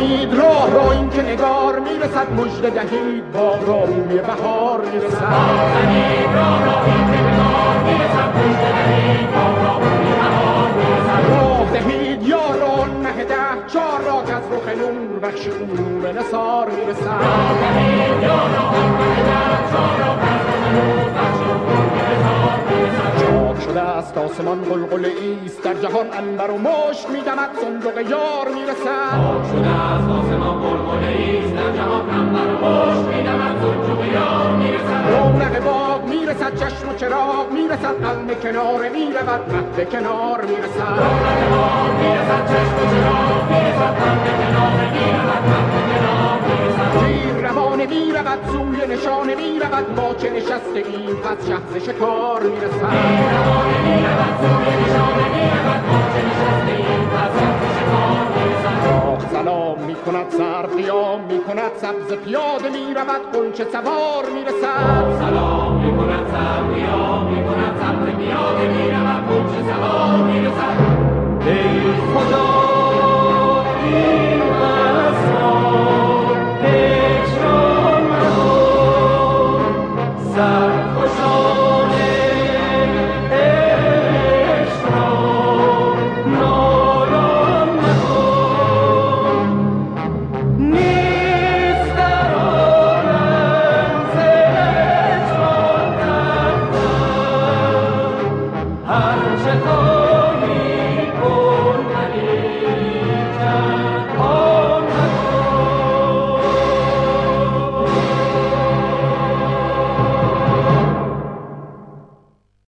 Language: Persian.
دهید راه را این که نگار میرسد، مژده دهید باغ را بوی بهار میرسد. راه دهید راه را این که نگار میرسد، مژده دهید باغ را بوی بهار میرسد. راه دهید یاران مه چار را که از رخ نور بخش نور نثار میرسد. راه دهید یاران مه چار را که از رخ نور بخش نور نثار میرسد. چاک شده است آسمان قلقل ایست، در جهان عنبر و مشک میدمد صندوق یار میرسد. چاک شده است آسمان قلقل ایست، در جهان عنبر و مشک میدمد صندوق یار میرسد. رونق باغ میرسد، چشم و چراغ میرسد، قلم کناره میرود، مهد کنار میرسد. رونق باغ میرسد، چشم و چراغ میرسد، قلم کناره میرود، مهد کنار میرسد. تیر روانه میرود، سوی نشانه میرود، ما چه نشسته ایم پس شهر شکار میرسد. تیر روانه میرود، سوی نشانه میرود، ما چه نشسته ایم پس شهر شکار میرسد. باغ سلام میکند، سر قیام میکند، سبز پیاده میرود، غنچه سوار میرسد. سلام میکند، سر قیام میکند، سبز پیاده میرود، غنچه سوار میرسد. ای خدا